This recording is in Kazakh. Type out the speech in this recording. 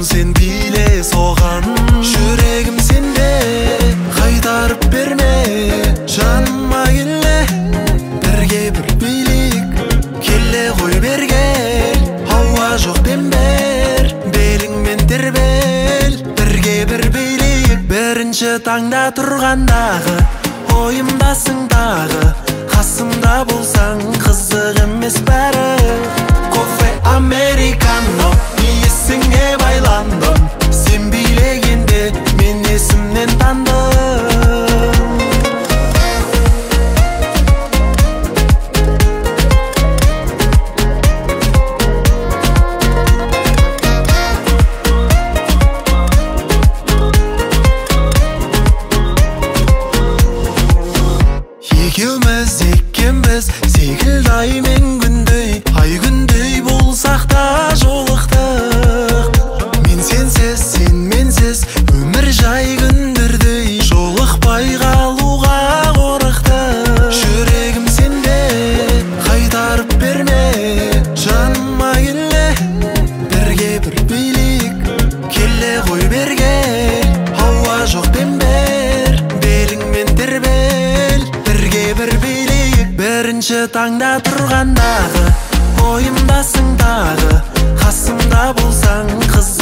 сен биле соған. Жүрегім сенде, қайтарып берме жаныма келе. Бірге бір билік, келе ғой бергел. Ауа жоқ дембер, беліңмен тербел. Бірге бір билік, бірінші таңда тұрғандағы, ойымдасың дағы. Қасымда болсаң қызық емес бәрі. Кофе американо, есіңе байландым. Сен билегенде мен есімнен тандым. Екеуміз екенбіз, секілді ай мен күндей. Ай күндей болсақ та жолықтық. Мен сенсіз, сен менсіз, өмір жай күндердей. Жолықпай қалуға қорықтық. Жүрегім сенде, қайтарып берме жаныма келе. Бірге бір билік, келе ғой берге. Ауа жоқ дембер, беліңмен тербел. Бірге бір билік, бірінші таңда тұрғандағы, ойымдасың дағы. Қасымда болсаң қыз